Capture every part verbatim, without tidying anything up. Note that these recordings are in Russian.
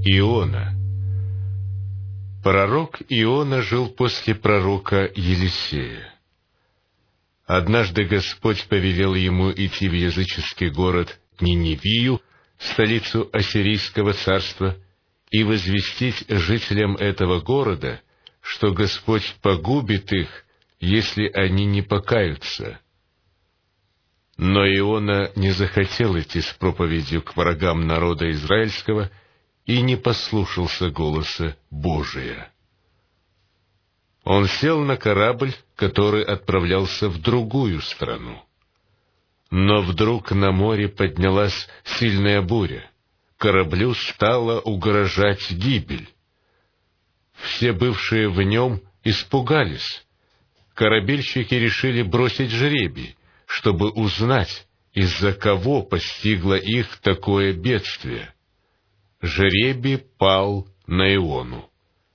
Иона. Пророк Иона жил после пророка Елисея. Однажды Господь повелел ему идти в языческий город Ниневию, столицу Ассирийского царства, и возвестить жителям этого города, что Господь погубит их, если они не покаются. Но Иона не захотел идти с проповедью к врагам народа израильского и не послушался голоса Божия. Он сел на корабль, который отправлялся в другую страну. Но вдруг на море поднялась сильная буря. Кораблю стала угрожать гибель. Все бывшие в нем испугались. Корабельщики решили бросить жребий, чтобы узнать, из-за кого постигло их такое бедствие. Жребий пал на Иону.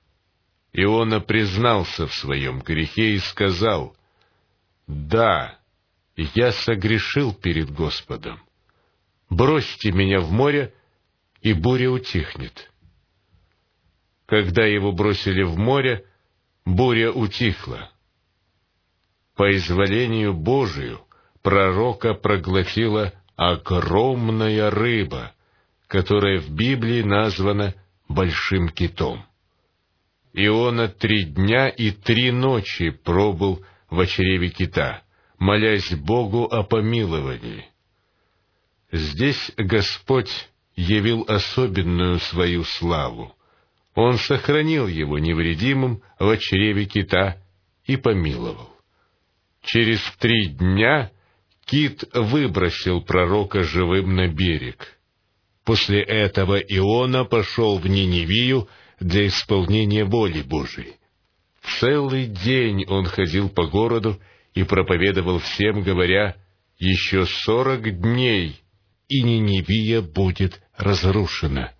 Иона признался в своем грехе и сказал: «Да, я согрешил перед Господом. Бросьте меня в море, и буря утихнет». Когда его бросили в море, буря утихла. По изволению Божию пророка проглотила огромная рыба, которая в Библии названа большим китом. Иона три дня и три ночи пробыл в чреве кита, молясь Богу о помиловании. Здесь Господь явил особенную свою славу. Он сохранил его невредимым в чреве кита и помиловал. Через три дня кит выбросил пророка живым на берег. После этого Иона пошел в Ниневию для исполнения воли Божией. Целый день он ходил по городу и проповедовал всем, говоря: «Еще сорок дней, и Ниневия будет разрушена».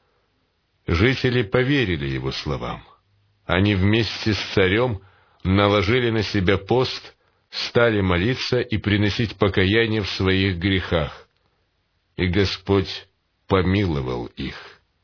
Жители поверили его словам. Они вместе с царем наложили на себя пост, стали молиться и приносить покаяние в своих грехах. И Господь помиловал их.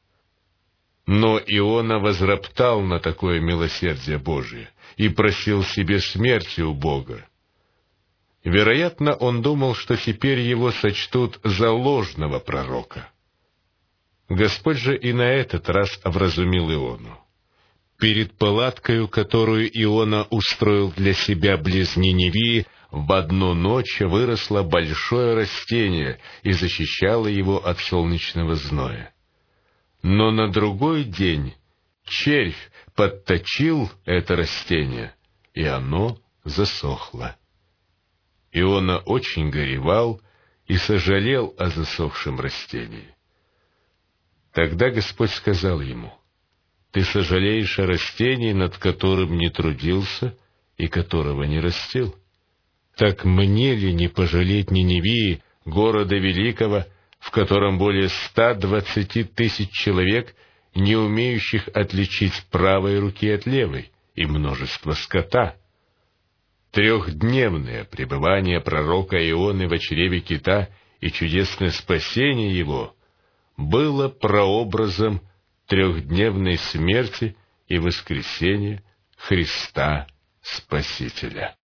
Но Иона возроптал на такое милосердие Божие и просил себе смерти у Бога. Вероятно, он думал, что теперь его сочтут за ложного пророка. Господь же и на этот раз вразумил Иону. Перед палаткою, которую Иона устроил для себя близ Ниневии, в одну ночь выросло большое растение и защищало его от солнечного зноя. Но на другой день червь подточил это растение, и оно засохло. Иона очень горевал и сожалел о засохшем растении. Тогда Господь сказал ему: «Ты сожалеешь о растении, над которым не трудился и которого не растил? Так мне ли не пожалеть Ниневии, города великого, в котором более ста двадцати тысяч человек, не умеющих отличить правой руки от левой, и множество скота?» Трехдневное пребывание пророка Ионы в чреве кита и чудесное спасение его было прообразом трехдневной смерти и воскресения Христа Спасителя.